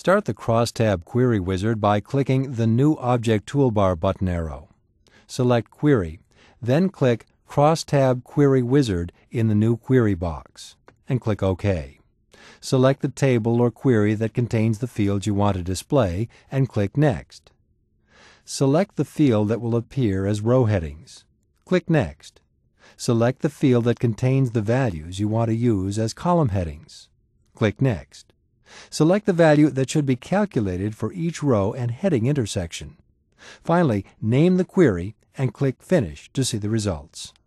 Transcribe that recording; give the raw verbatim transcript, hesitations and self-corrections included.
Start the Crosstab Query Wizard by clicking the New Object Toolbar button arrow. Select Query, then click Crosstab Query Wizard in the new query box, and click OK. Select the table or query that contains the fields you want to display, and click Next. Select the field that will appear as row headings. Click Next. Select the field that contains the values you want to use as column headings. Click Next. Select the value that should be calculated for each row and heading intersection. Finally, name the query and click Finish to see the results.